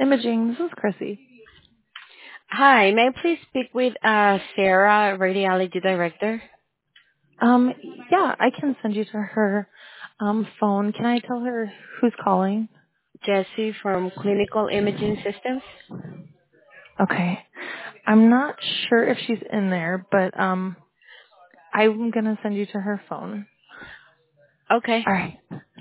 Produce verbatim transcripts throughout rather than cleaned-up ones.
Imaging. This is Chrissy. Hi, may I please speak with uh, Sarah, Radiology Director? Um, yeah, I can send you to her um, phone. Can I tell her who's calling? Jessie from Clinical Imaging Systems. Okay. I'm not sure if she's in there, but um, I'm going to send you to her phone. Okay. All right.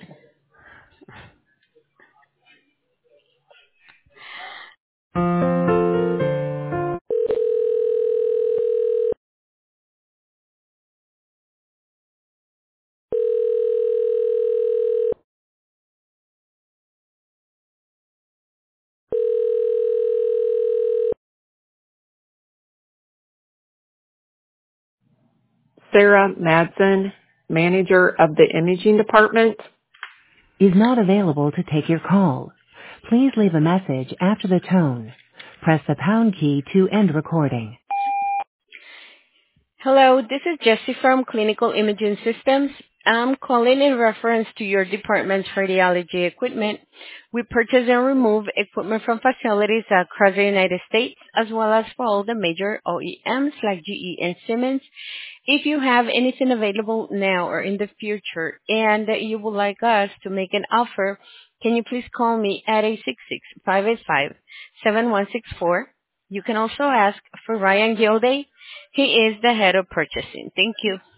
Sarah Madsen, manager of the imaging department, is not available to take your call. Please leave a message after the tone. Press the pound key to end recording. Hello, this is Jessie from Clinical Imaging Systems. I'm calling in reference to your department's radiology equipment. We purchase and remove equipment from facilities across the United States, as well as for all the major O E Ms like G E and Siemens. If you have anything available now or in the future and you would like us to make an offer, can you please call me at eight six six, five eight five, seven one six four. You can also ask for Ryan Gilday. He is the head of purchasing. Thank you.